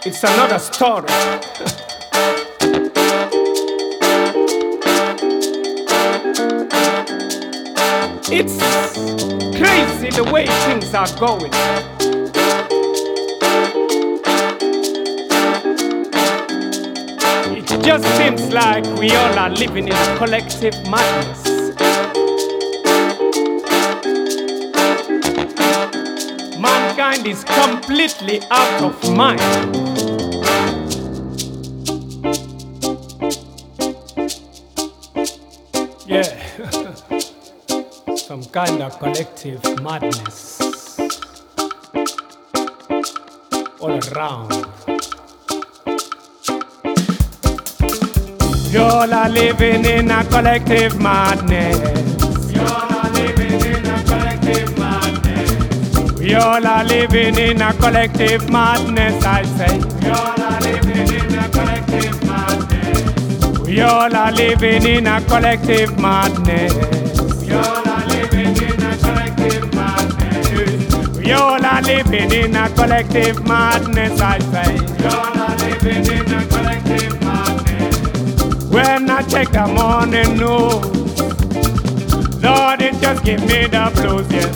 It's another story. It's crazy the way things are going. It just seems like we all are living in a collective madness. Mankind is completely out of mind. Yeah, some kind of collective madness all around. We all are living in a collective madness. We all are living in a collective madness. We all are living in a collective madness, I say. We all are living in a collective madness. We all are living in a collective madness. We all are living in a collective madness. We all are living in a collective madness, I say. We all are living in a collective madness. When I check the morning news, Lord, it just give me the blues, yes.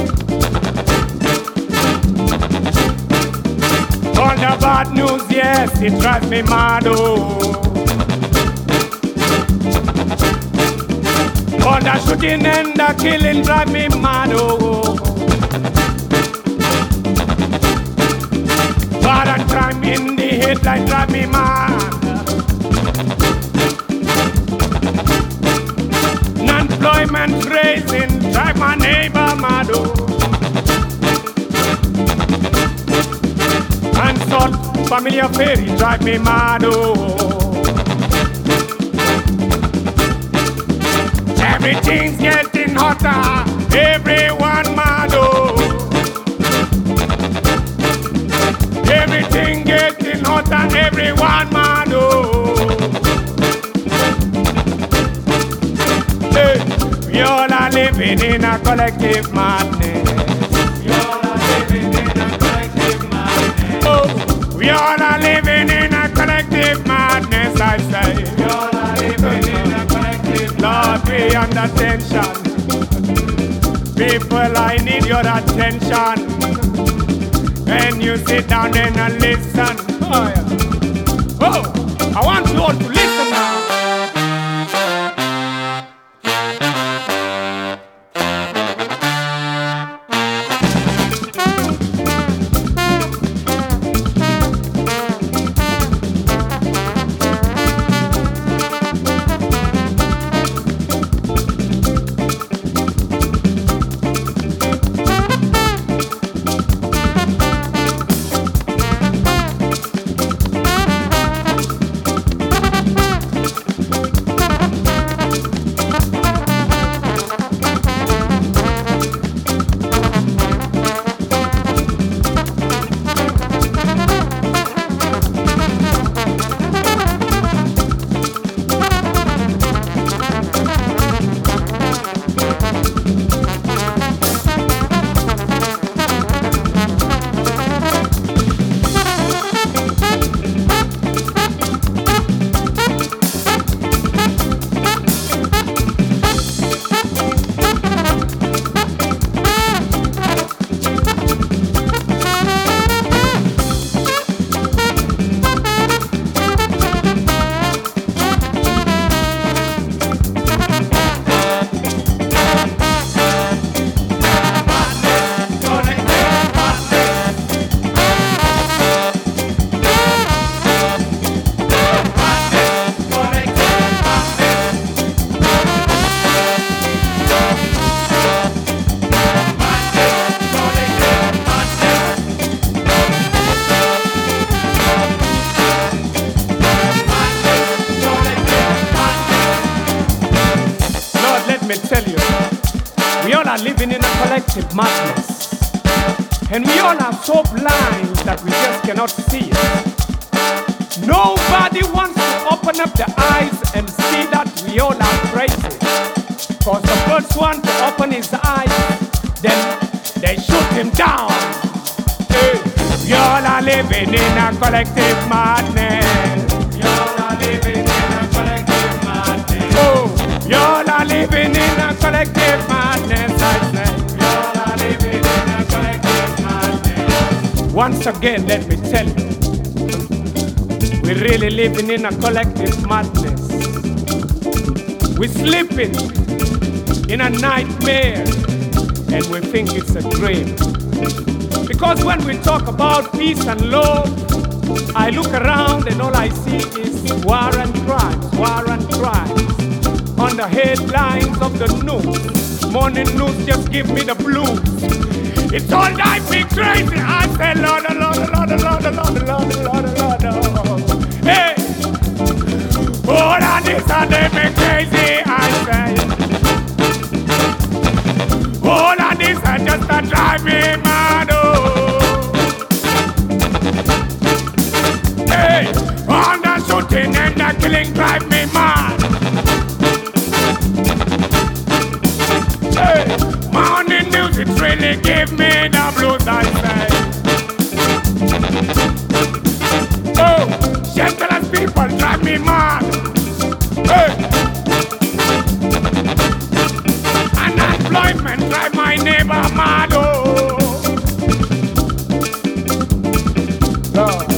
All the bad news, yes, it drives me mad, oh. All the shooting and the killing drive me mad, oh. Violent crime in the headline drive me mad. Non-employment raising drive my neighbor mad, oh. Unsolved family affair drive me mad, oh. Everything's getting hotter, everyone mad, oh. Everything getting hotter, everyone mad, oh. Hey, we all are living in a collective madness. We all are living in a collective madness. Oh, we all are living in a collective madness, I say. We all are living in a collective madness. Lord, we under tension. People, I need your attention. When you sit down and listen. Oh, yeah. Oh, I want you all to listen now. Let me tell you, we all are living in a collective madness, and we all are so blind that we just cannot see it. Nobody wants to open up their eyes and see that we all are crazy. Cause the first one to open his eyes, then they shoot him down. Hey, we all are living in a collective once again, let me tell you, we're really living in a collective madness. We're sleeping in a nightmare, and we think it's a dream. Because when we talk about peace and love, I look around and all I see is war and crimes, war and crimes. On the headlines of the news, morning news just give me the blues. It's all drive me crazy. I say, Lord, Lord, Lord, Lord, Lord, Lord, Lord, Lord, Lord. Hey, all of this and they me crazy. I say, all of this and just a drive me mad. Oh, hey, all the shooting and the killing drive me mad. Hey, morning news, it really give me the blues, I say. Oh, gentlemen people drive me mad. Hey, unemployment drive my neighbor mad. Oh, God,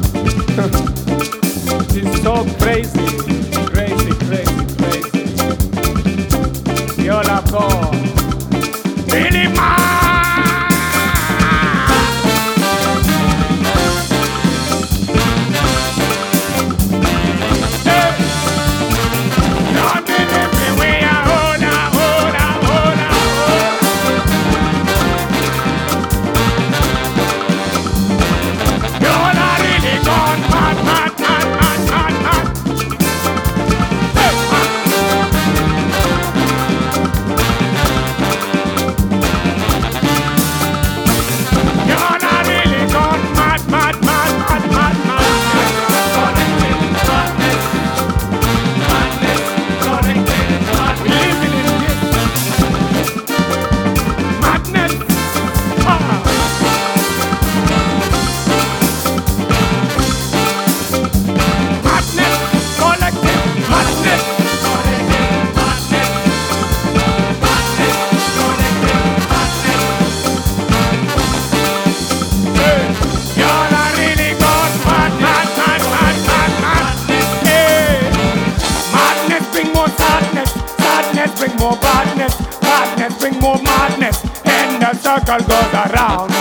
it's so crazy, crazy, crazy, crazy. You're a God. Really mad. Hey, Lord, me everywhere. Hold on, hold on, hold on, hold on. You're really gone mad, mad, mad, mad, mad, mad. Hey, you're not really gone mad, mad, mad, mad, mad, mad. We living in this madness. Ah. Madness, collective madness. Hey, you're not really gone mad, mad, mad, mad, mad, mad. Hey, madness bring more sadness, sadness bring more badness, badness bring more madness, and the circle goes around.